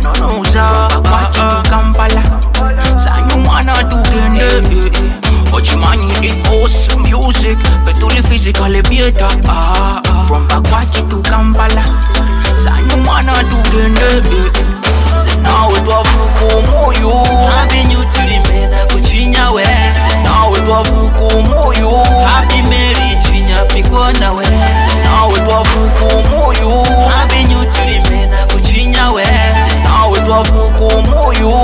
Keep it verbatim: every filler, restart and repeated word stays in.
no no sa. From Bakwachi to Kampala, Sanyumana to Gende. Ochimani it awesome music, vetuli physically better. Ah, ah. From Bakwachi to Kampala, Sanyumana to Gende. Say now it was Fukumoyo. Happy new to the men, Kuchinya we. Say now it was Fukumoyo. Happy Mary, Chinya Pikwana we. Say now it was Fukumoyo. Happy new to the men, Kuchinya we. Say now it was Fukumoyo.